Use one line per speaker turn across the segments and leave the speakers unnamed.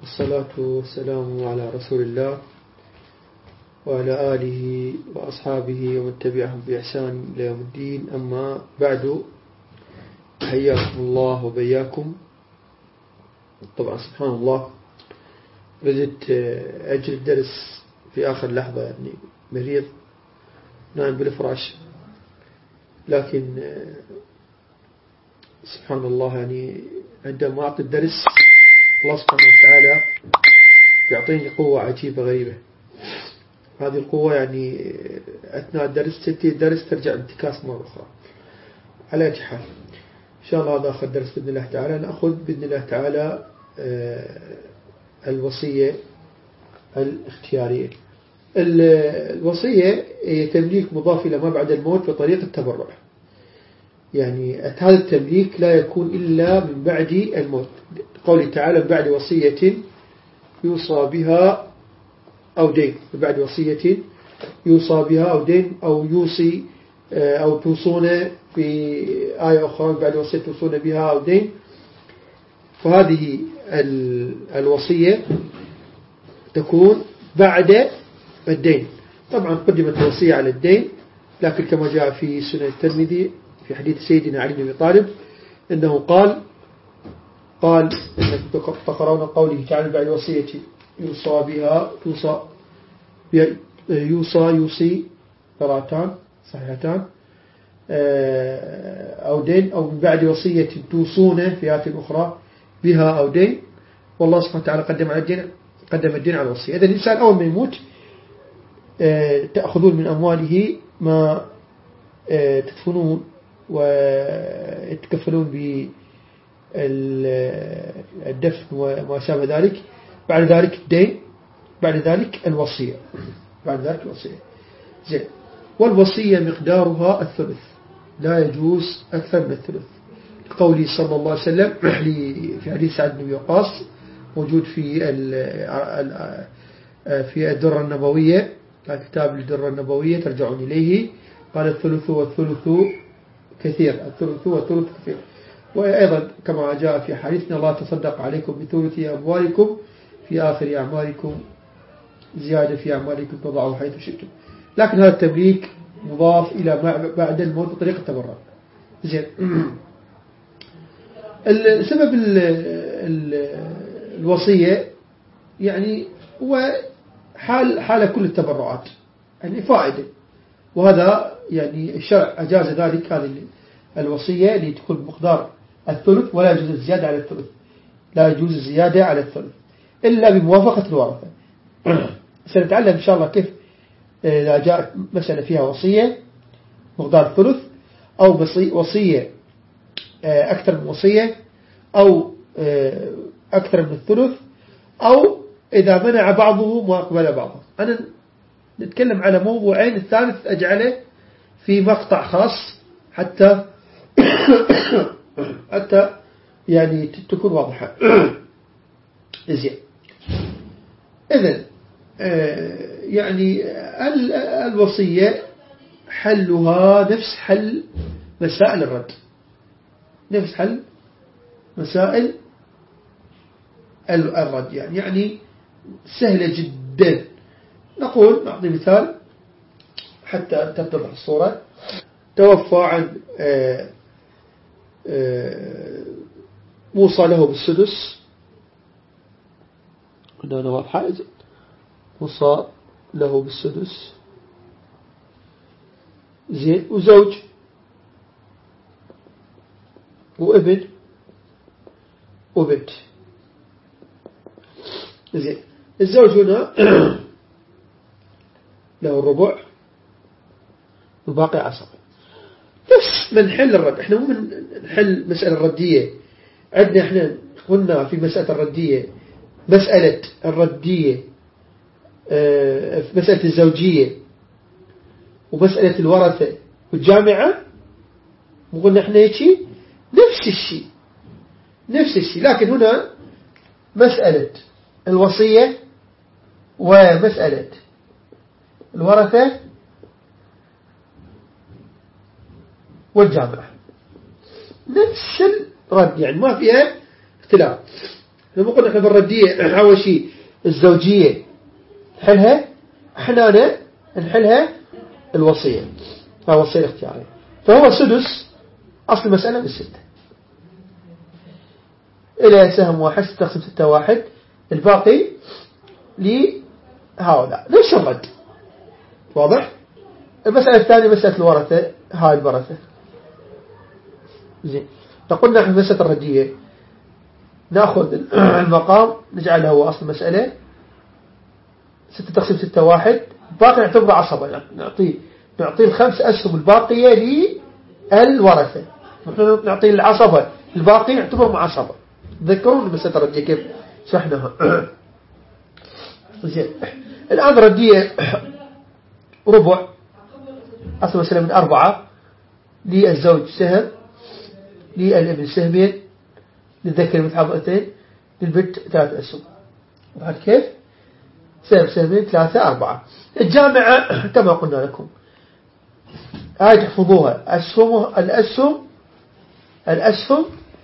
والصلاة والسلام على رسول الله وعلى آله وأصحابه ومن تبعهم بإحسان إلى يوم الدين. أما بعد، حياكم الله وبياكم. طبعا سبحان الله، بدأت أجل الدرس في آخر لحظة، يعني مريض نائم بالفراش، لكن سبحان الله يعني عندما أعطي الدرس الله سبحانه وتعالى يعطيني قوة عجيبة غريبة. هذه القوة يعني أثناء الدرس تنتهي الدرس ترجع انتكاس مرة أخرى. على أي حال، إن شاء الله هذا آخر درس بإذن الله تعالى. نأخذ بإذن الله تعالى الوصية الاختيارية. الوصية هي تمليك مضاف إلى ما بعد الموت بطريقة التبرع. يعني هذا التمليك لا يكون إلا من بعد الموت. قوله تعالى: من بعد وصية يوصى بها أو دين. من بعد وصية يوصى بها أو دين، أو يوصي أو توصون في آية أخرى من بعد وصية توصون بها أو دين. فهذه الوصية تكون بعد الدين. طبعا قدمت الوصية على الدين، لكن كما جاء في سنن الترمذي في حديث سيدنا علي بن أبي طالب إنه قال إنكم تقرؤون قوله تعالى: بعد وصية يوصى بها يوصي قراءتان صحيحتان أو دين، أو من بعد وصية توصون في آية أخرى بها أو دين. والله سبحانه وتعالى قدم الدين على الوصية. إذا الإنسان أول ما يموت تأخذون من أمواله ما تدفنون ويتكفلون بالدفن وما شابه ذلك. بعد ذلك الدين، بعد ذلك الوصية، زين. والوصية مقدارها الثلث، لا يجوز أكثر من الثلث، قولي صلى الله عليه وسلم في حديث سعد بن وقاص موجود في الدرة النبوية، كتاب الدرة النبوية ترجعون إليه. قال: الثلث والثلث كثير، الثلث والثلث كثير. وأيضا كما جاء في حديثنا: الله تصدق عليكم بثلث أموالكم في آخر أعمالكم، زيادة في أعمالكم تضعوا حيث شئتم. لكن هذا التمليك مضاف إلى ما بعد الموت بطريقة التبرع. زين. السبب الوصية يعني هو حال كل التبرعات، يعني فائدة، وهذا يعني الشرع أجاز ذلك. هذه الوصية اللي تكون مقدار الثلث، ولا يجوز الزيادة على الثلث، لا يجوز الزيادة على الثلث إلا بموافقة الورثة. سنتعلم إن شاء الله كيف إذا جاءت مسألة فيها وصية مقدار الثلث، أو وصية أكثر من وصية، أو أكثر من الثلث، أو إذا منع بعضه وأقبل بعضه. أنا نتكلم على موضوعين، الثالث أجعله في مقطع خاص حتى يعني تكون واضحة. زين. إذن يعني الوصية حلها نفس حل مسائل الرد، نفس حل مسائل الرد، يعني سهلة جدا. نقول نعطي مثال حتى تتضح الصورة. توفى عن موصى له بالسدس، هنا واضحة. موصى له بالسدس، زين، وزوج وابن وبنت. زين. الزوج هنا له الربع والباقي عصبة. نفس من حل الرد. احنا مو من نحل مسألة الردية. عندنا احنا قلنا في مسألة الردية، مسألة الردية في مسألة الزوجية ومسألة الورثة والجامعة، وقلنا احنا يجي نفس الشيء. لكن هنا مسألة الوصية ومسألة الورثة والجامعة نفس الرد، يعني ما فيها اختلاف. لما قلنا احنا بالردية أول شيء الزوجية نحلها، احنا نحلها الوصية، الوصية الاختيارية. فهو سدس أصل المسألة بالستة، إلى سهم واحد تقسم 6-1، الباقي لهؤلاء ليش الرد. واضح؟ المسألة الثانية مسألة الورثة، هاي الورثة. زين، فقلنا في مسألة الردية نأخذ المقام نجعله هو أصل المسألة 6 تقسيم 6-1، باقي نعتبره عصبة، نعطيه الخمس أسهم الباقية للورثة، نعطيه العصبة الباقي نعتبره معصبة. تذكرون مسألة الردية كيف شرحناها. زين، الآن ردية ربع، أصل المسألة من 4، للزوج سهم، للابن سهمين، للذكر مثل حظ أنثيين، للبنت 3 أسهم. وهذا كيف؟ سهمين 3-4. الجامعة كما قلنا لكم هاي تحفظوها، الأسهم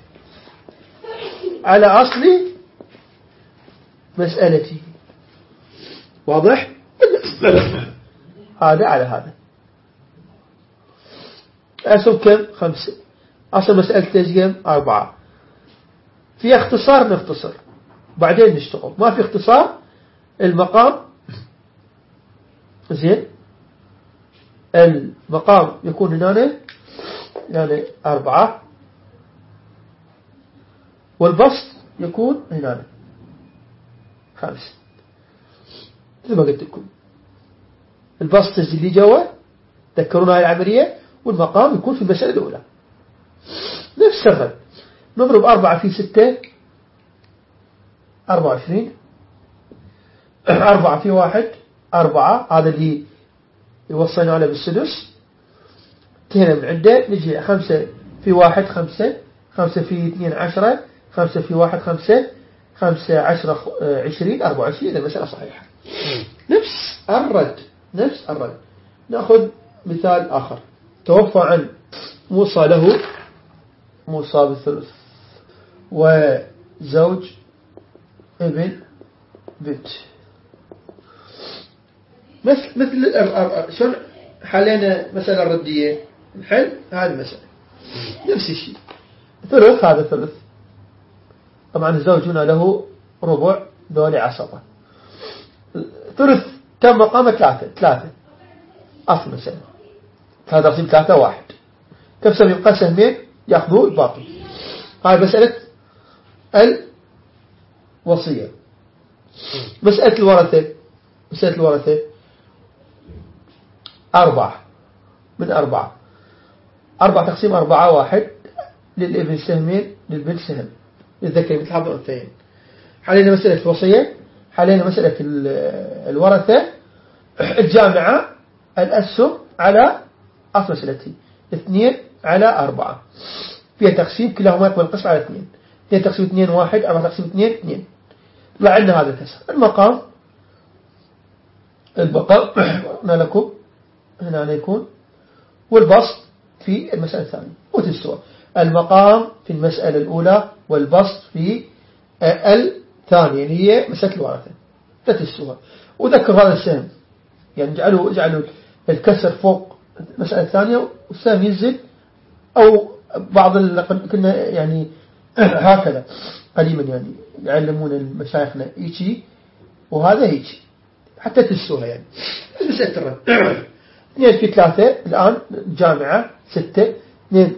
على أصل مسألتي. واضح؟ هذا على هذا. أسهم كم؟ 5. أصل مسألة كم؟ 4. في اختصار نختصر بعدين نشتغل، ما في اختصار المقام. زين، المقام يكون هنا يعني 4، والبسط يكون هنا 5. مثل ما قلت لكم البسط اللي جوا تذكرون هاي العملية، والمقام يكون في المسألة الأولى نفس الرد. نضرب 4 في 6 24، 4 في 1 4، هذا اللي وصلنا له بالسدس. انتهينا من عنده، نجي 5 في 1 5، 5 في 2 10، 5 في 1 5، 5 10 20 24. إذا المسألة صحيحة. نفس الرد. نأخذ مثال آخر. توفى عن موصى بالثلث، وزوج ابن بنت. مثل شلون حلينا مسألة الردية، نحل هذه المسألة نفس الشيء. ثلث، هذا ثلث، طبعا الزوج هنا له ربع، ذولي عصبة. ثلث كم مقام؟ 3 أصل مسألة. هذا تقسيم 3-1، كم سهم يبقى؟ سهمين يأخذوا الباقي. هاي مسألة الوصية. مسألة الورثة 4 من 4 تقسيم 4-1، للابن سهمين، للبنت سهم، للذكر مثل حظ الأنثيين. حلينا مسألة الوصية، حلينا مسألة الورثة. الجامعة الأسهم على أصل مسألتي 2/4، فيها تقسيم كلاهما يقبل القسم على 2. 2 تقسيم 2 1، 4 تقسيم 2 2. لعلنا هذا الكسر. المقام قلنا لكم هنا يكون، والبسط في المسألة الثانية وتسوى. المقام في المسألة الأولى، والبسط في الثانية اللي هي مسألة الورثة تتسوى. وذكر هذا السهم، يعني اجعلوا الكسر فوق المسألة الثانية والسهم ينزل، أو بعض كنا يعني هكذا قديما يعني يعلمون المشايخنا يجي وهذا يجي حتى تسوها. يعني مسألة الرد 2 في 3 الآن جامعة 6، 2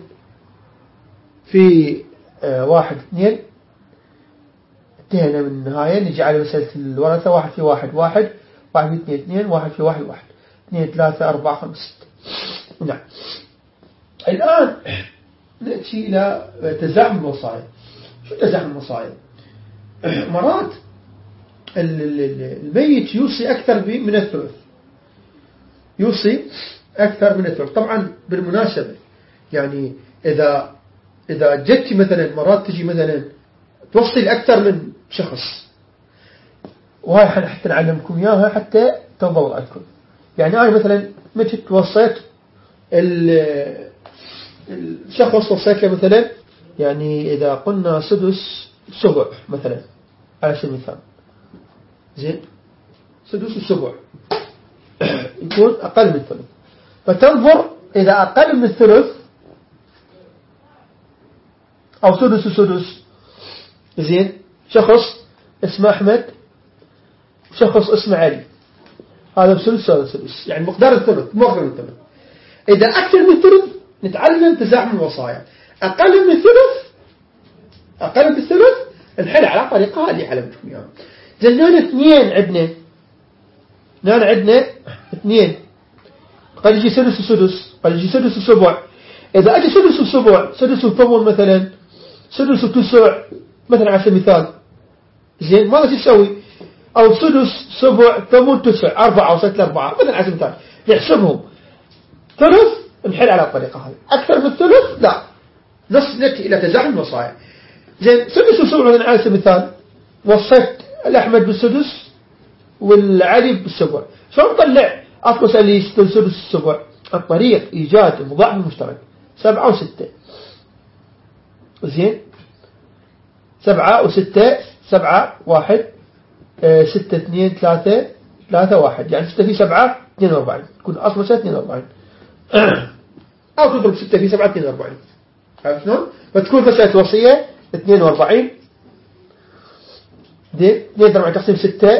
في 1 2. انتهينا من النهاية. نجي على مسألة الورثة 1 في 1 1، 1 في 2 2، 1 في 1 1، 2 3 4 5 6. نعم. الآن نأتي إلى تزاحم الوصايا. شو تزاحم الوصايا؟ مرات الميت يوصي أكثر من الثلث، يوصي أكثر من الثلث. طبعا بالمناسبة يعني إذا جدتي مثلا مرات تجي مثلا توصي أكثر من شخص، وهاي حتى نعلمكم إياها حتى تنضبط عندكم. يعني أنا مثلا متى وصيت الشخص وصيت له مثلا، يعني إذا قلنا سدس سبع مثلا على سبيل المثال. زين سدس السبع يكون أقل من الثلث، فتنظر إذا أقل من الثلث أو سدس السدس. زين شخص اسمه أحمد وشخص اسمه علي، هذا بسدس هذا سدس، يعني مقدار الثلث مقدار الثلث. إذا أكثر من الثلث نتعلم تزاحم الوصايا، أقل من الثلث أقل من الثلث نحل على طريقة اللي علمتكم إياها. زين هنا اثنين عندنا، هنا عندنا اثنين، قد يجي سدس السدس، قد يجي سدس السبع. إذا أجي سدس السبع سدس الثمن مثلا، سدس التسع مثلا على سبيل المثال. زين ماذا تسوي؟ أو سدس سبع ثمن تسع 4 أو 6 4 مثلا على سبيل المثال، نحسبهم ثلث نحل على الطريقة هذه. أكثر من الثلث لا، نأتي إلى تزاحم الوصايا. زين سدس السبع مثلا على سبيل المثال، وصيت الأحمد بالسدس والعلي بالسبع، شلون نطلع أصل اللي سدس السبع؟ الطريق إيجاد المضاعف المشترك 7 و6. زين 7 و6 7 1 6 2 3 3 1، يعني 6 في 7 42، يكون أصل 42 أو تضرب 6 في 7 42. عرفت شلون؟ فتكون مسألة وصية 42. دي نضرب تقسيم 6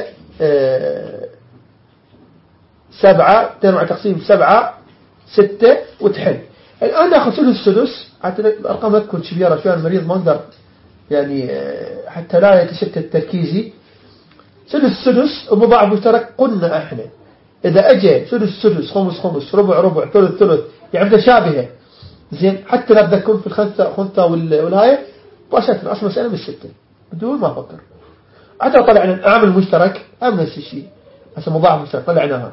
7 تضرب تقسيم 7 6 وتحل. الآن ناخذ سدس السدس، حتى الأرقام لا تكون كبيرة شوية، المريض ما نقدر يعني حتى لا يتشتت تركيزي. سدس السدس ومضاعف مشترك قلنا احنا إذا أجى سدس السدس خمس خمس ربع ربع ثلث ثلث يعني متشابهة. زين حتى لا تكون في الخنثى والهاي باشا أصل مسألة من الستة بدون ما أفكر. حتى طلعنا عامل مشترك هم نفس الشيء، هسه مضاعف مشترك طلعناها.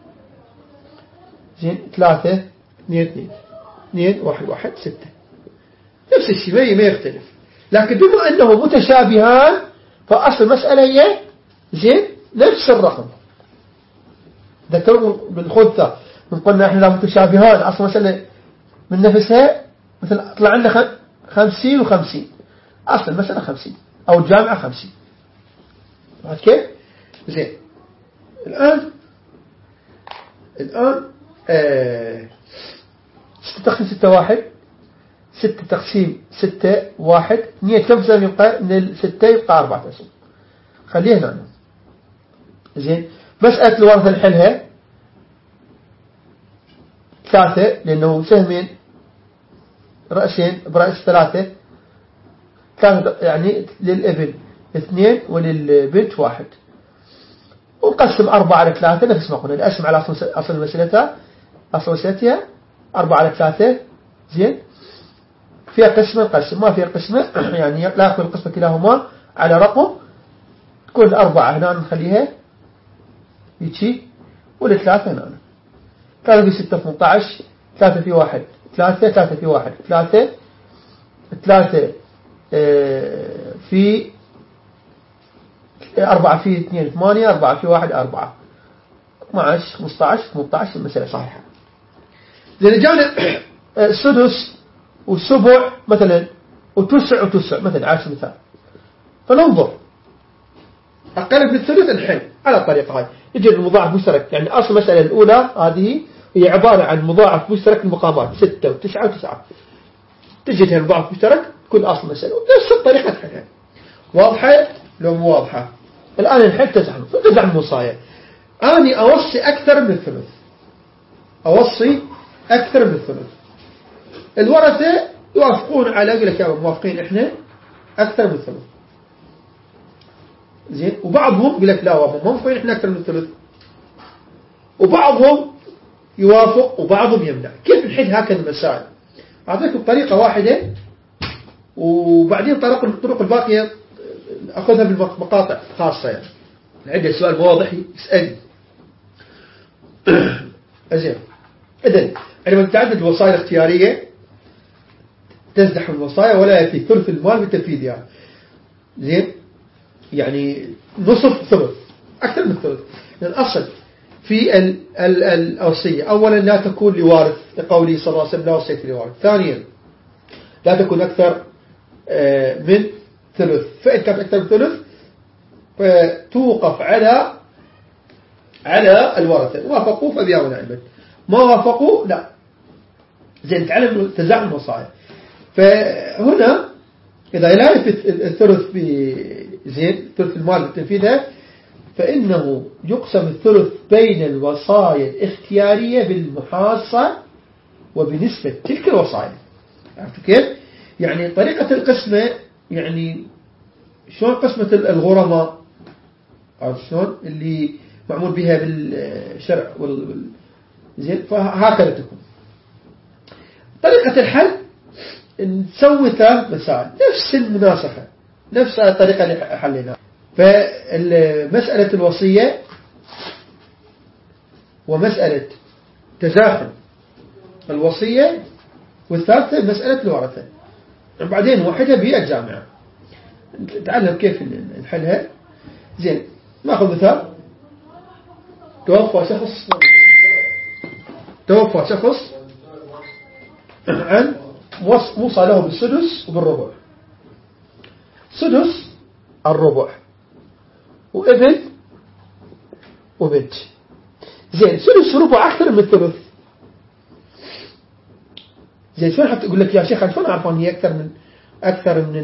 زين 3 2 2 2 1 1 6 نفس الشيء ما يختلف، لكن بما أنه متشابهان فأصل المسألة هي زين نفس الرقم. ذكروا بالخنثى من قلنا احنا لا متشابهان أصل مسألة من نفسها، مثل طلع عندنا 50 و50 أصل المسألة 50 أو الجامعة 50. بعد كيف؟ زين الآن 6 تقسيم 6 1 6 تقسيم 6 1 2 كم سهم يبقى من 6 يبقى 4 تسهم، خليه هنا. زين مسألة الورثة نحلها 3 لأنه سهمين رأسين برأس 3 يعني للابن 2 وللبنت 1، ونقسم 4 على 3 نفس ما قلنا نقسم على أصل مسألتها 4 على 3. زين فيها قسمة نقسم، ما فيها قسمة يعني لا يأخذ القسمة كلاهما على رقم، تكون 4 هنا نخليها يجي والثلاثة هنا. 3 في 6 18 3 في 1 3 3 في 1 3 3 في 4 في 2 8 4 في 1 4 12 15 18 المسألة صحيحة. لأن جانا السدس والسبع مثلا وتسع وتسع مثلا على سبيل المثال، فننظر أقل من الثلث نحل على الطريقة هاي. يجي المضاعف مشترك، يعني أصل المسألة الأولى هذه هي عبارة عن مضاعف مشترك المقامات 6 و9 و9، تجي هنا المضاعف مشترك كل أصل المسألة ونفس الطريقة تحلها. واضحة لو مو واضحة؟ الآن نحل تزاحم الوصايا. أنا أوصي أكثر من الثلث، أوصي أكثر من الثلث. الورثة يوافقون على أقول لك يا موافقين إحنا أكثر من الثلث. زين وبعضهم يقول لك لا والله موافقين إحنا أكثر من الثلث، وبعضهم يوافق وبعضهم يمنع. كيف نحل هكذا المسائل؟ أعطيكم طريقة واحدة وبعدين الطرق الباقية أخذها بالمقاطع خاصة. يعني عندي سؤال واضح يسألني. زين إذن عندما تتعدد الوصايا الاختيارية تزدحم الوصايا ولا يكفي ثلث المال بتنفيذها. زين يعني نصف ثلث أكثر من ثلث. الأصل في الوصية أولا لا تكون لوارث لقوله صلى الله عليه وسلم لا وصية لوارث. ثانيا لا تكون أكثر من ثلث، فإن كانت أكثر من ثلث فتوقف على الورثة. وافقوا فبها ونعمت، ما وافقوا لا. زين، تعلم تزاحم الوصايا. فهنا إذا لا يثبت الثلث زين ثلث المال بتنفيذها، فإنه يقسم الثلث بين الوصايا الاختيارية بالمحاصة وبنسبة تلك الوصايا. عرفتوا كيف؟ يعني طريقة القسمة، يعني شلون قسمة الغرماء، عرفت شلون اللي معمول بها بالشرع زين، فهكذا تكون طريقة الحل. نسوي 3 مسائل نفس المناسخة، نفس الطريقة اللي حليناها. فمسألة الوصية ومسألة تزاحم الوصية، والثالثة مسألة الورثة. بعدين واحدة بيئة جامعة نتعلم كيف نحلها. زين، ناخذ مثال. توفى شخص عن موصى له بالسدس وبالربع. سدس الربع وابن وبنت. زين، سدس وربع أكثر من الثلث. زين، شلون حتى أقول لك يا شيخ شلون أعرف أن هي أكثر من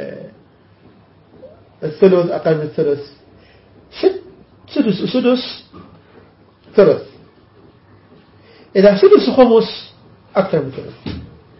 الثلث أقل من الثلث؟ سدس وسدس ثلث. إذا سدس وخمس أكثر من ثلث،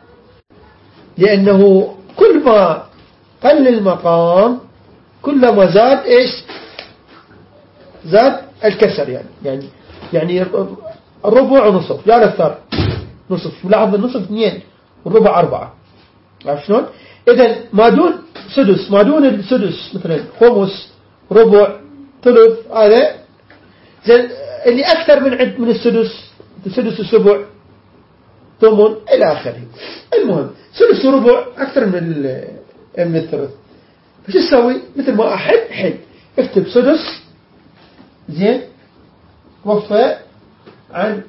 لأنه كل ما قل المقام كلما زاد إيش؟ زاد الكسر. يعني الربع ونصف، لا الثار نصف، لاحظ النصف 2 والربع 4. عارف شلون؟ إذا ما دون سدس، ما دون السدس مثلا خمس ربع ثلث، هذا زين. اللي أكثر من السدس والسبع ثمن إلى آخره. المهم سدس وربع أكثر من الثلث. فش تسوي؟ مثل ما حل اكتب سدس زين وفى عن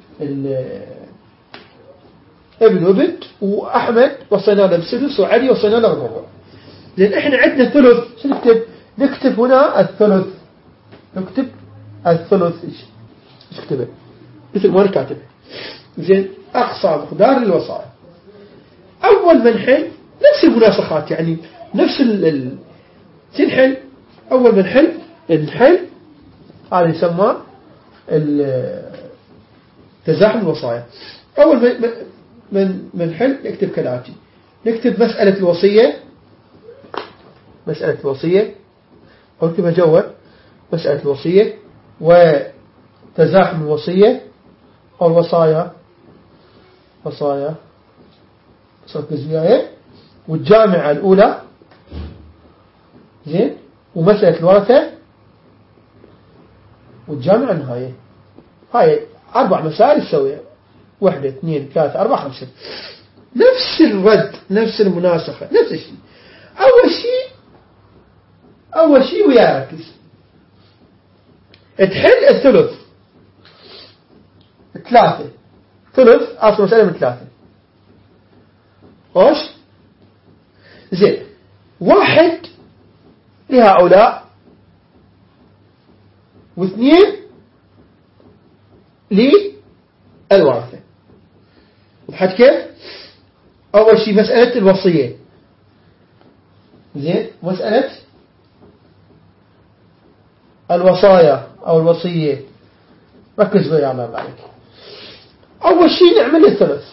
ابن وبنت، وأحمد وصينا له بالسدس، وعلي وصينا له بالربع. زين، احنا عندنا ثلث، شو نكتب هنا الثلث. نكتب الثلث ايش نكتبه؟ مثل ما نكتبه. زين، أقصى مقدار الوصايا. أول ما نحل نفس المناسخات، يعني نفس نحل. أول ما نحل هذا يسمى تزاحم الوصايا. أول ما نحل نكتب كالآتي. نكتب مسألة الوصية أو نكتبها جوا مسألة الوصية وتزاحم الوصية أو الوصايا ركز وياي، والجامعة الأولى زين، ومسألة الورثة والجامعة النهاية. هاي 4 مسائل تسويها، 1 2 3 4 5. نفس الرد، نفس المناسخة، نفس الشيء. أول شيء ويا ركز، تحل الثلث 3 ثلث أصل مسألة من 3. خوش زين، 1 لهؤلاء و2 للورثة. وضحت كيف؟ أول شيء مسألة الوصية. زين، مسألة الوصايا أو الوصية، ركز ويا الله عليك. أول شيء نعمل الثلث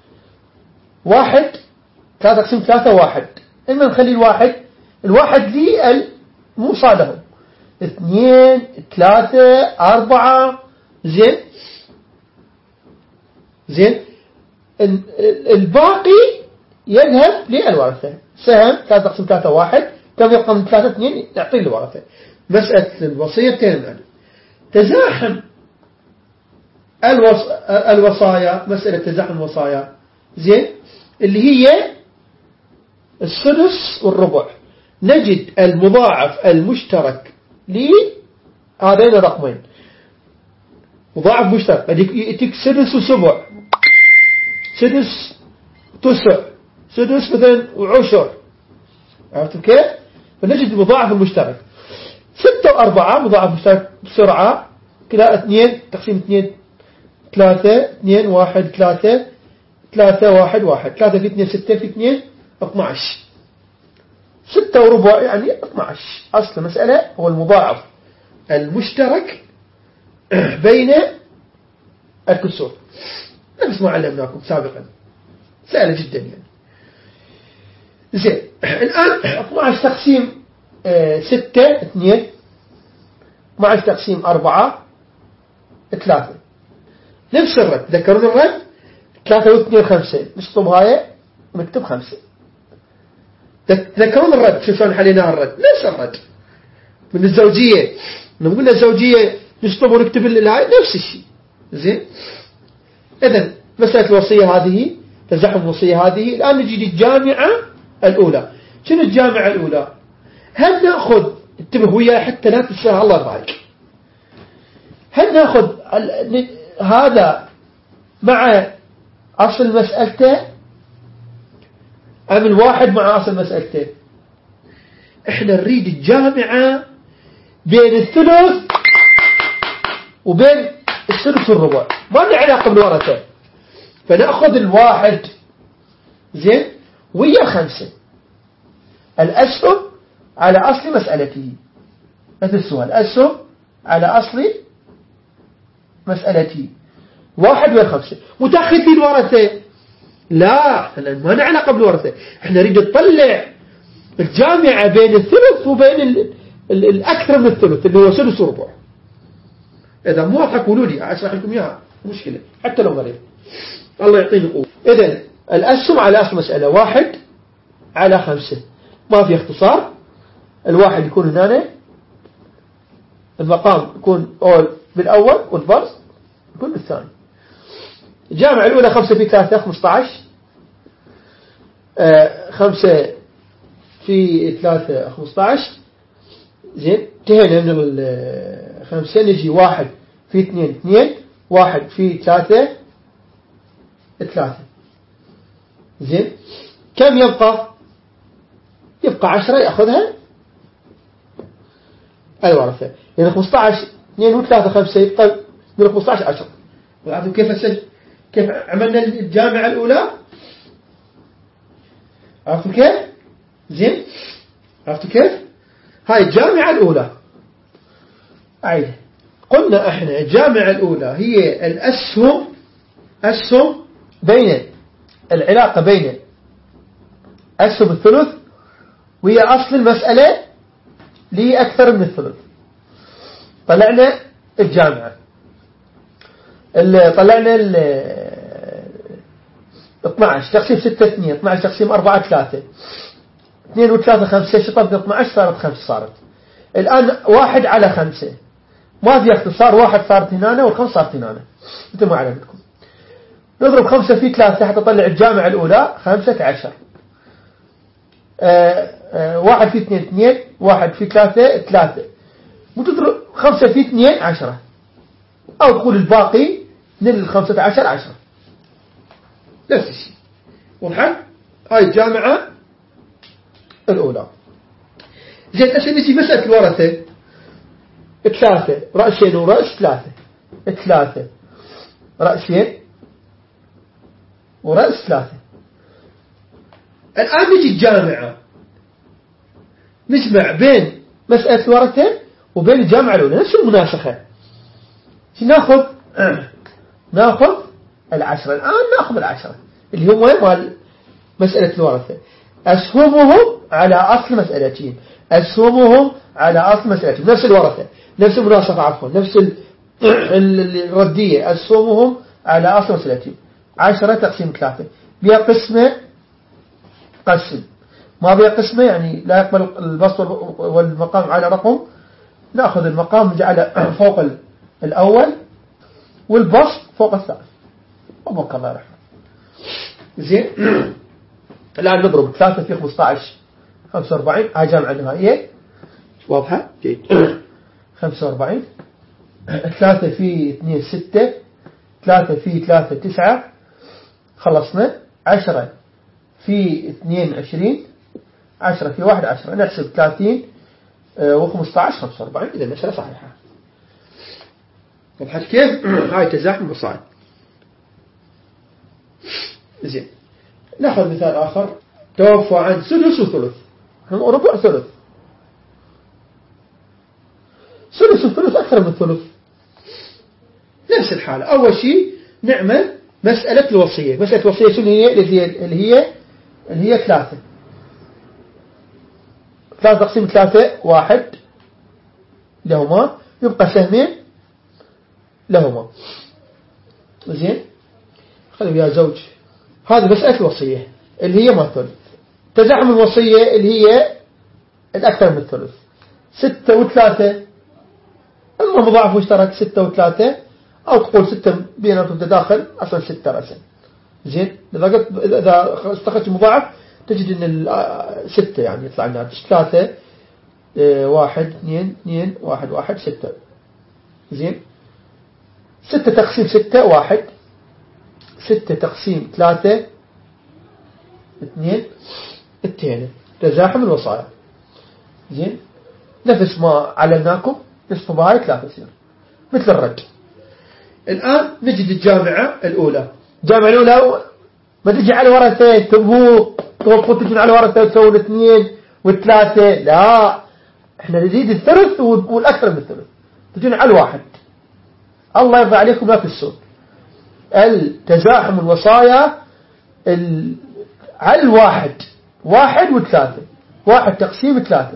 1 3 قسم 3 1. إما نخلي الواحد لي الموصى لهم 2 3 4. زين الباقي يذهب للورثة. سهم 3 قسم 3 1، كم يبقى من 3 2 نعطيه الورثة. مسألة الوصية تنمى. تزاحم الوصايا، مسألة تزاحم الوصايا زين اللي هي السدس والربع. نجد المضاعف المشترك لهذين الرقمين. مضاعف مشترك يأتيك سدس وسبع، سدس تسع، سدس مثلا وعشر. عرفتوا كيف؟ فنجد المضاعف المشترك. 6 و4 مضاعف بسرعة كلا 2 تقسيم 2 3 2 1 3 3 1 1 3 في 2 6 في 2 12 6 وربع يعني 12. أصل المسألة هو المضاعف المشترك بين الكسور، نفس ما علمناكم سابقا، سهلة جدا يعني. زين الآن 12 تقسيم 6 2 12 تقسيم 4 3. نفس الرد، ذكرون الرد 3 و2 5 نشطب هاي ونكتب 5. تذكرون الرد شو شلون حليناها الرد؟ نفس الرد من الزوجية، لما قلنا الزوجية نشطب ونكتب هاي نفس الشيء. زين إذن مسألة الوصية هذه، تزحم الوصية هذه. الآن نجي للجامعة الأولى. شنو الجامعة الأولى؟ هل نأخذ، انتبه وياي حتى لا تنساها الله يرضى، هل نأخذ هذا مع أصل مسألته أم الواحد مع أصل مسألته؟ إحنا نريد الجامعة بين الثلث وبين الثلث والربع، ما لنا علاقة بالورثة، فنأخذ الواحد زين ويا 5 الأسهم على أصل مسألته. مثل السؤال الأسهم على أصل مسألته 1 ويا 5. متأخذين ورثة؟ لا، احنا ما لنا علاقة بالورثة، احنا نريد نطلع الجامعة بين الثلث وبين الأكثر من الثلث اللي هو ثلث وربع. إذا مو واضح قولوا لي أشرح لكم إياها، مشكلة حتى لو غريب، الله يعطيني قوة. إذن الأسهم على أصل مسألة 1 على 5، ما في اختصار. الواحد يكون هنا، المقام يكون بالأول والبرص يكون بالثاني. الجامعة الأولى 5 في 3 15، 5 في 3 15. زين انتهينا من 5. نجي 1 في 2 2، 1 في 3 3. زين كم يبقى؟ يبقى 10 يأخذها الورثة. يعني 15 2 و3 5 يبقى من 15 10. وعرفتوا كيف عملنا الجامعة الأولى؟ عرفتوا كيف؟ زين عرفتوا كيف؟ هاي الجامعة الأولى. أعيد، قلنا احنا الجامعة الأولى هي الأسهم بين العلاقة بين أسهم الثلث وهي أصل المسألة لي أكثر من الثلث. طلعنا الجامعة، طلعنا 12 تقسيم 6 2، 12 تقسيم 4 3، 2 و3 5 شطب 12 صارت 5 صارت. الآن 1 على 5 ما في اختصار، 1 صارت هنا والخمس صارت هنا مثل ما علمتكم. نضرب 5 في 3 حتى تطلع الجامعة الأولى 15. 1 في 2 2، 1 في 3 3، وتضرب 5 في 2 10، أو تقول الباقي من 15 10. نفس الشيء. وضحت؟ هاي الجامعة الأولى. زين الأسئلة نجي مسألة الورثة. 3 رأسين ورأس 3 رأسين ورأس 3. الآن نجي الجامعة، نجمع بين مسألة الورثة وبين الجامعة الأولى، نفس المناسخة. ناخذ 10. الآن ناخذ 10 اللي هو مال مسألة الورثة. أسهمهم على أصل مسألتين، أسهمهم على أصل مسألتين، نفس الورثة، نفس المناسخة، عفوا نفس الردية. أسهمهم على أصل مسألتين. 10 تقسيم 3 بها قسمة قسم، ما بها قسمة يعني لا يقبل البسط والمقام على رقم. نأخذ المقام نجعله فوق الأول والبسط فوق الثالث. أبوك الله يرحمه. زين الآن نضرب 3 في 15 45. هاي جامعة نهائية واضحة جيد. 45. 3 في 2 6، 3 في 3 9. خلصنا. 10 في 2 20، 10 في 1 10. نحسب 30 و15 45. إذا المسألة صحيحة. وضحت كيف؟ هاي تزاحم الوصايا. زين، ناخذ مثال آخر. توفى عن سدس وثلث، ربع ثلث. سدس وثلث أكثر من ثلث. نفس الحالة. أول شيء نعمل مسألة الوصية. مسألة الوصية شنو هي؟ اللي هي 3 تقسيم 3 1 لهما، يبقى سهمين لهما. زين، خلي يا زوج. هذه مسألة الوصية اللي هي ما ثلث. تزاحم الوصية اللي هي الأكثر من الثلث. 6 و3، أما مضاعف واشترك 6 و3، أو تقول 6 بينهم تداخل أصلا 6 رأسا. زين، إذا استخدت مضاعف تجد أن 6 يعني يطلع لنا 3 1 2 2 1 1 6. زين، 6 تقسيم 6 1، 6 تقسيم 3 2 2. تزاحم الوصايا. زين، نفس ما علمناكم نصف بهاي 3 يصير مثل الرد. الآن نجد الجامعة الأولى. الجامعة الأولى ما تجي على ورثة تبقوا تجون على ورثة تسوون 2 و3. لا، احنا نزيد الثلث والأكثر من الثلث، تجون على 1. الله يرضى عليكم لا تنسون التزاحم الوصايا على 1 1 و3. 1 تقسيم 3.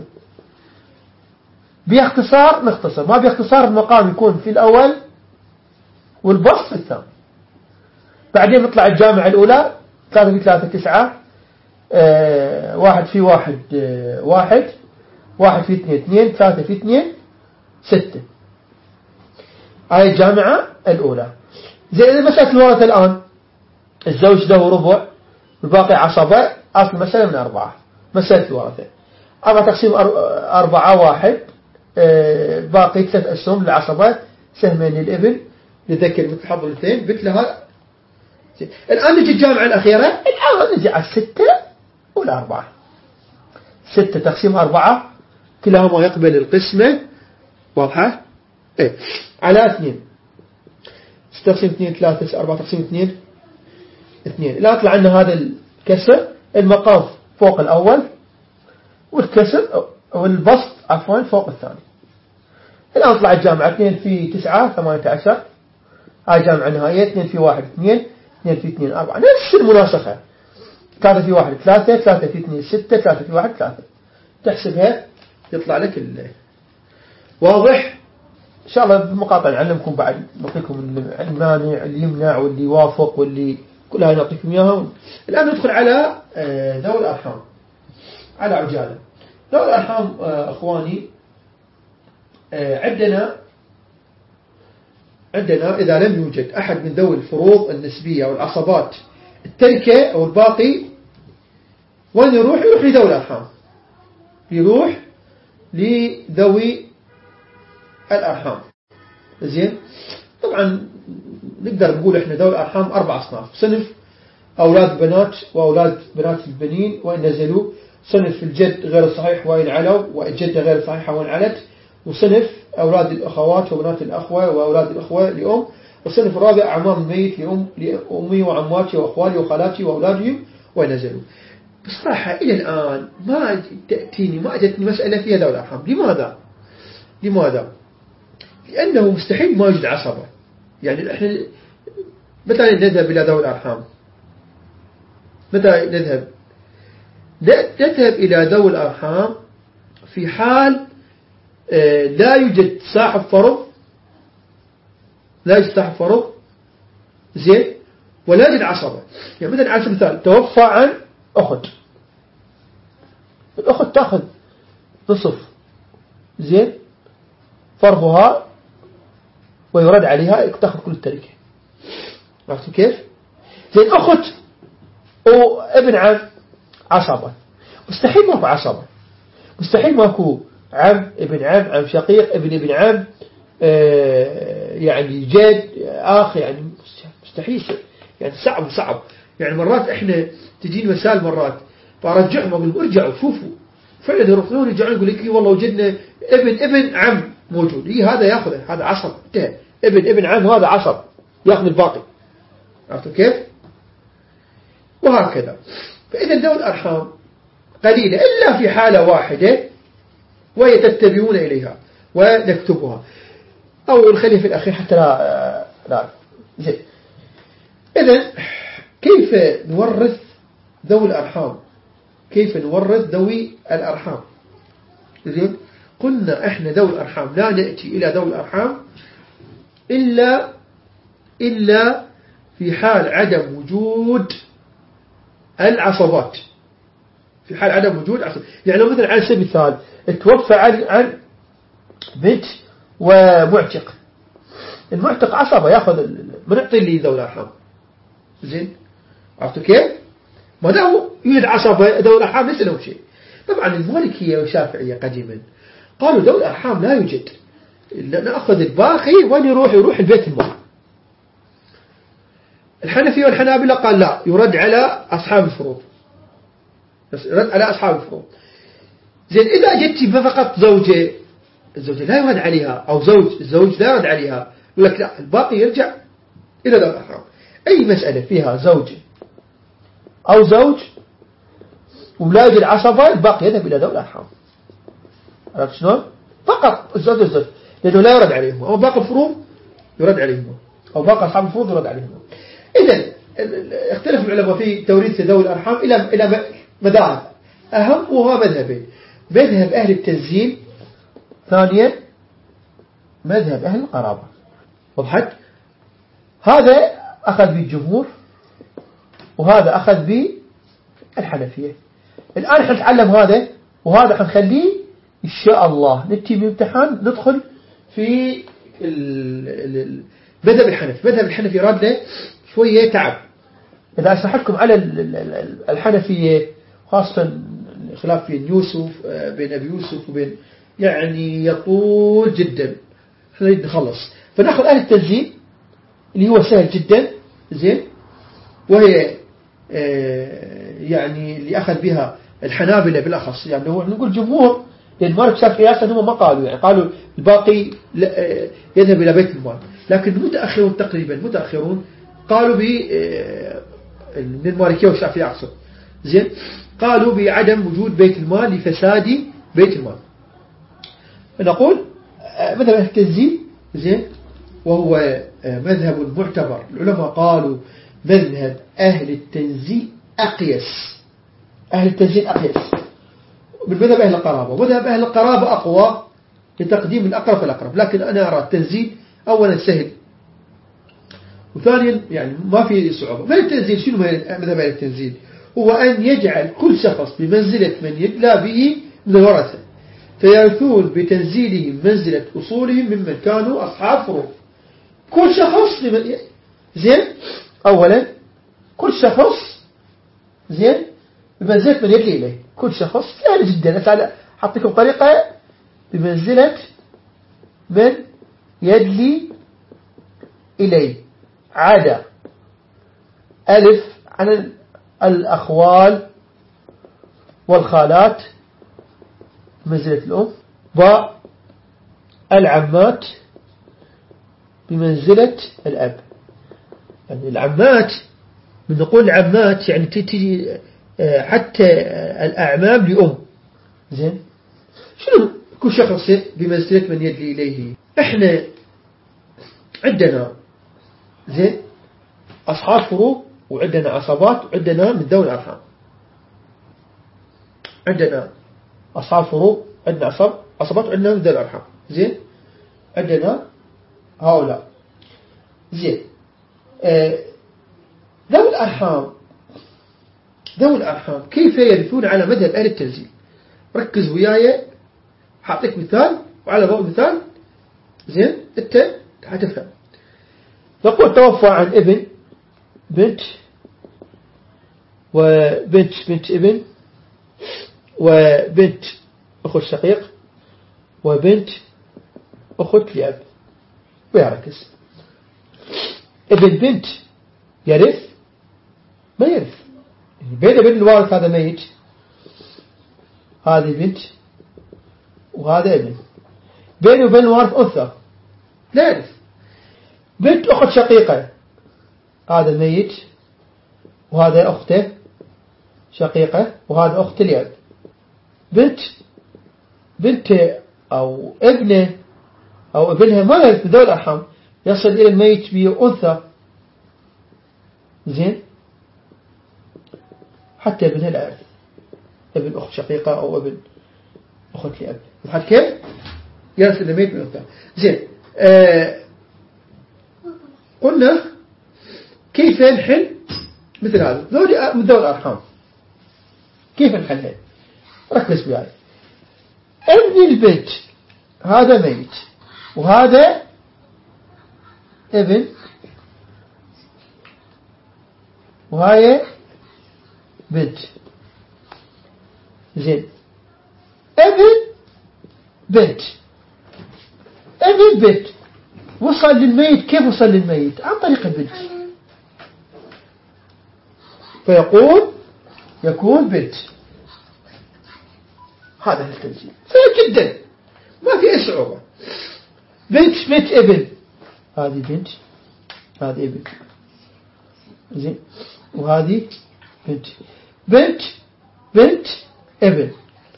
باختصار نختصر، ما باختصار المقام يكون في الأول والبسط في الثاني. بعدين نطلع الجامعة الأولى. 3 في 3 9، 1 في 1 1، 1 في 2 2، 3 في 2 6. هاي الجامعة الأولى. زي مسألة الورثة الآن، الزوج له ربع والباقي عصبة. أصل المسألة من 4. مسألة الورثة 4 تقسيم 4 1، باقي 3 أسهم للعصبة، سهمين للابن لذكر مثل حظ الاثنين مثلها. الآن نجي الجامعة الأخيرة. الآن نجي على 6 وال4. 6 تقسيم 4 كلاهما يقبل القسمة. واضحة؟ إيه، على 2. 6 تقسيم 2 3، 4 تقسيم 2 2. الآن طلع عندنا هذا الكسر. المقام فوق الأول والكسر والبسط عفوا فوق الثاني. الآن طلع الجامعة 2 في 9 18. هاي جامعة نهائية. 2 في 1 2، 2 في 2 4. نفس المناسخة. 3 في 1 3، 3 في 2 6، 3 في 1 3. تحسبها يطلع لك واضح. إن شاء الله بالمقاطع نعلمكم بعد، نعطيكم المانع اللي يمنع واللي يوافق واللي كلها نعطيكم إياها. الآن ندخل على ذوي الأرحام على عجالة. ذوي الأرحام أخواني، عندنا إذا لم يوجد أحد من ذوي الفروض النسبية والعصبات التركة أو الباقي، وين يروح لذوي الأرحام. يروح لذوي الأرحام. زين، طبعا نقدر نقول إحنا ذوي الأرحام 4 أصناف. صنف أولاد بنات وأولاد بنات البنين وإن نزلوا، صنف الجد غير الصحيح وإن علوا، والجدة غير صحيحة وإن علت، وصنف أولاد الأخوات وبنات الأخوة وأولاد الأخوة لأم، والصنف الرابع أعمام الميت لأمي وعماتي وأخوالي وخالاتي وأولادهم وإن نزلوا. بصراحة إلى الآن ما أجتني مسألة فيها ذوي الأرحام. لماذا؟ لأنه مستحيل ما يوجد عصبة. يعني إحنا متى نذهب إلى ذوي الأرحام؟ متى نذهب إلى ذوي الأرحام في حال لا يوجد صاحب فرض، زين، ولا يوجد عصبة. يعني مثلا على سبيل المثال توفى عن أخت، الأخت تأخذ نصف، زين، فرضها ويرد عليها تأخذ كل التركة. عرفتوا كيف؟ زين، أخت وابن عم عصبة، مستحيل ماكو عصبة، مستحيل ماكو عم ابن عم شقيق ابن عم يعني جد أخ، يعني مستحيل، يعني صعب. يعني مرات احنا تجيني مسائل مرات فارجعهم اقول ارجعوا شوفوا فعلا يروحون يرجعون يقول لك والله وجدنا ابن عم موجود، هذا ياخذه، هذا عصب، انتهى. ابن عم هذا عصب ياخذ الباقي. عرفتوا كيف؟ وهكذا. فإذا ذوي الأرحام قليلة إلا في حالة واحدة وهي تتبعون إليها ونكتبها، أو نخليه في الأخير حتى لا زين. إذن كيف نورث ذوي الأرحام؟ كيف نورث ذوي الأرحام؟ زين، قلنا إحنا ذوي الأرحام لا نأتي إلى ذوي الأرحام إلا في حال عدم وجود العصبات. في حال عدم وجود عصب، يعني لو مثلا على سبيل المثال توفى عن بنت ومعتق، المعتق عصبة ياخذ من يعطي لي ذوي الأرحام. زين، عرفتوا كيف؟ ما دام يوجد عصبة ذوي الأرحام ليس لهم شيء. طبعا المالكية والشافعية قديما قالوا ذوي الأرحام لا يوجد، نأخذ الباقي وين يروح البيت المال. الحنفية والحنابلة قال لا، يرد على أصحاب الفروض، يرد على أصحاب الفروض. زين، إذا جدت فقط زوجة، الزوجة لا يرد عليها، أو الزوج لا يرد عليها، يقول لك لا، الباقي يرجع إلى ذوي الأرحام. أي مسألة فيها زوجة أو زوج ولا يوجد عصبة، الباقي يذهب إلى ذوي الأرحام. عرفت شلون؟ فقط الزوج لأنه لا يرد عليهم، أو باقي الفروض يرد عليهم، أو باقي أصحاب الفروض يرد عليهم. إذن اختلف العلماء في توريث ذوي الأرحام إلى مذاهب، أهمها مذهبين: مذهب أهل التنزيل، ثانيا مذهب أهل القرابة. وضحت؟ هذا أخذ بالجمهور وهذا أخذ بالحنفية. الآن حنتعلم هذا وهذا، حنخليه إن شاء الله نتي بامتحان ندخل في مذهب الحنفي. مذهب الحنفي راد له شوية تعب. إذا أشرحكم على الحنفية، خاصة خلاف بين يوسف، بين أبي يوسف وبين، يعني يطول جدا، نريد نخلص. فنأخذ أهل التنزيل اللي هو سهل جدا. زين، وهي يعني اللي أخذ بها الحنابلة بالأخص، يعني هو نقول جمهور، لأن مالك شاف قياسا هم ما قالوا، يعني قالوا الباقي يذهب إلى بيت المال. لكن المتأخرون تقريبا قالوا من المالكية والشافعية أقصد، زين، قالوا بعدم وجود بيت المال لفساد بيت المال. نقول مذهب أهل التنزيل، زين، وهو مذهب معتبر. العلماء قالوا مذهب أهل التنزيل أقيس، أهل التنزيل أقيس من مذهب أهل القرابة. مذهب أهل القرابة أقوى لتقديم الأقرب فالأقرب، لكن أنا أرى التنزيل أولا سهل، وثانيا يعني ما في صعوبة. مذهب التنزيل شنو مذهب أهل التنزيل؟ هو أن يجعل كل شخص بمنزلة من يدلى به من الورثة، فيرثون بتنزيلهم منزلة أصولهم ممن كانوا أصحاب فروض. كل شخص زين، أولا كل شخص زين بمنزلة من يدلي إليه. كل شخص سهل جدا، أعطيكم طريقة بمنزلة من يدلي إليه، عدا ألف عن الأخوال والخالات بمنزلة الأم، باء العمات بمنزلة الأب. يعني العمات، من نقول العمات يعني تيجي حتى الأعمام لأم. زين، شنو كل شخص بمنزلة من يدلي إليه؟ إحنا عندنا زين أصحاب فروض، وعندنا عصبات، وعندنا من ذوي الأرحام. عندنا أصحاب فروض، عندنا عصبات، وعندنا من ذوي الأرحام. زين، عندنا هؤلاء. زين، ذوي الأرحام كيف يرثون على مذهب أهل التنزيل؟ ركز وياي، حاعطيك مثال وعلى ضوء مثال زين أنت حتفهم. نقول توفى عن ابن، بنت، وبنت بنت ابن، وبنت أخت شقيق، وبنت أخت لأب. ويركز، ابن بنت يرث؟ ما يرث، بين ابن الوارث هذا ميت، هذه بنت وهذا ابن، بيني وبين الوارث أنثى لا يرث. بنت أخت شقيقة، هذا ميت وهذا أخته شقيقة وهذا أخت الأب. بنت أو ابنه أو ابنها ما يرث ذوي الأرحام، يصل إلى الميت بأنثى، زين، حتى ابنها لا يرث، ابن أخت شقيقة أو ابن أخت لأب. فهمت كيف؟ يرث الميت بأنثى. زين، قلنا كيف نحل مثل هذا من ذوي الأرحام؟ كيف نحلها؟ ركز معي. ابن البنت هذا ميت وهذا ابن وهاي بنت، زين. ابن بنت وصل للميت، كيف وصل للميت؟ عن طريق البنت، يكون بنت. هذا التنزيل سهل جدا، ما في أي صعوبة. بنت ابن، هذه بنت هذه ابن، زين، وهذه بنت ابن،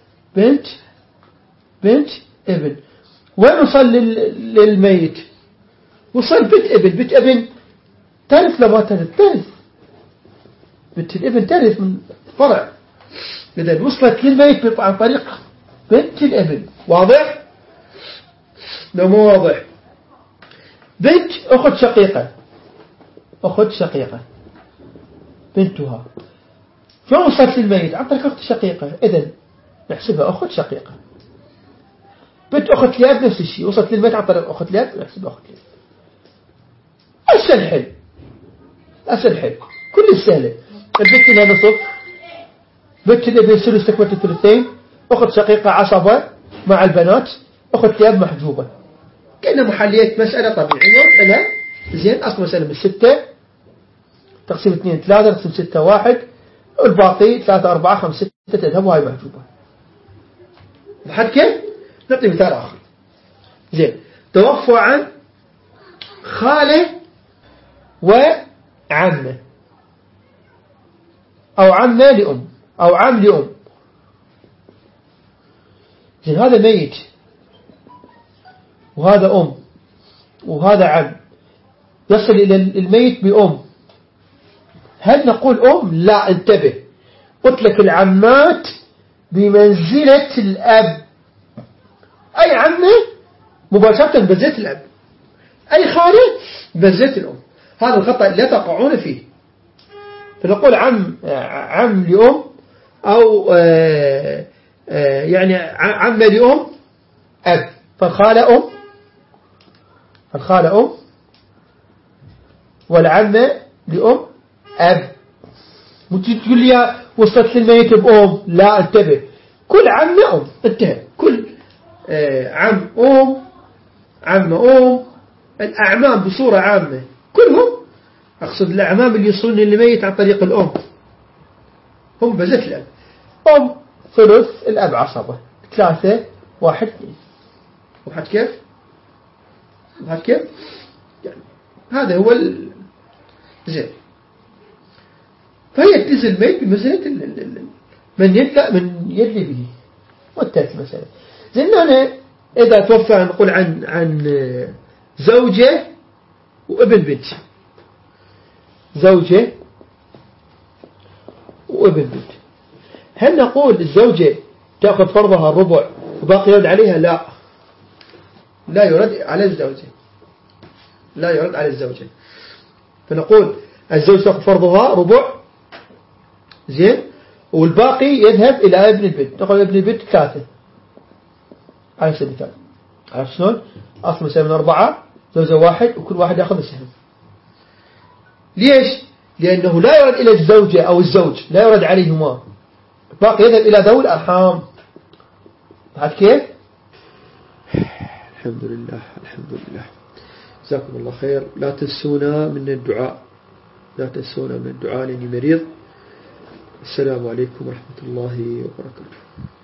بنت ابن. وين وصل للميت؟ وصل بنت ابن ترث لما ترث بنت الابن ترث من فرع، إذا وصلت للميت عن طريق بنت الابن. واضح؟ لو مو واضح. بنت أخت شقيقة بنتها، شلون وصلت للميت؟ عن طريق أخت شقيقة، إذا نحسبها أخت شقيقة. بنت أخت لأب نفس الشيء، وصلت للميت عن طريق أخت لأب، نحسبها أخت لأب. أسهل حل كل سهلة. البنت لها نصف، بنت الابن ثلث تكملة الثلثين، أخت شقيقة عصبة مع البنات، أخت لأب محجوبة. كأنها محلية مسألة طبيعية لها. زين، أصل مسألة من 6 تقسيم 2 3 تقسيم 6 1، والباقي 3 4 5 6 تذهب وهي محجوبة. لحد كيف؟ نعطي مثال آخر. زين، توفى عن خاله وعمه أو عمه لأم أو عم لأم. زين، هذا ميت وهذا أم وهذا عم، يصل إلى الميت بأم. هل نقول أم؟ لا، انتبه، قلت لك العمات بمنزلة الأب، أي عمه مباشرة بمنزلة الأب، أي خالة بمنزلة الأم. هذا الخطأ لا تقعون فيه. فنقول عم لأم أو يعني عم لأم أب، فالخالة أم والعمة لأم أب. تقول لي وصلت للميت بأم، لا، انتبه، كل عمة أم، انتهى. كل عمة الأعمام بصورة عامة كلهم، أقصد الأعمام اللي يصلون للميت عن طريق الأم، هم بزت الأب. أم ثلث، الأب عصبة 3 1 2. وحد كيف؟ يعني هذا هو زين. فهي تنزل الميت بمسألة من يدلي به. والتالت مسألة. زين، أنا إذا توفى نقول عن زوجة وابن بنت، زوجة وابن بنت، هل نقول الزوجة تأخذ فرضها الربع وباقي يرد عليها؟ لا يرد على الزوجة، فنقول الزوج تأخذ فرضها ربع، زين، والباقي يذهب إلى ابن البنت. نقول ابن البنت 3 على سبيل المثال. عرفت شلون؟ أصل مسألة من 4، زوجة 1 وكل واحد يأخذ السهم. ليش؟ لأنه لا يرد إلى الزوجة أو الزوج، لا يرد عليهما، باقي يذهب إلى ذوي الأرحام. بعد كيف؟ الحمد لله. جزاكم الله خير. لا تنسونا من الدعاء لأني مريض. السلام عليكم ورحمة الله وبركاته.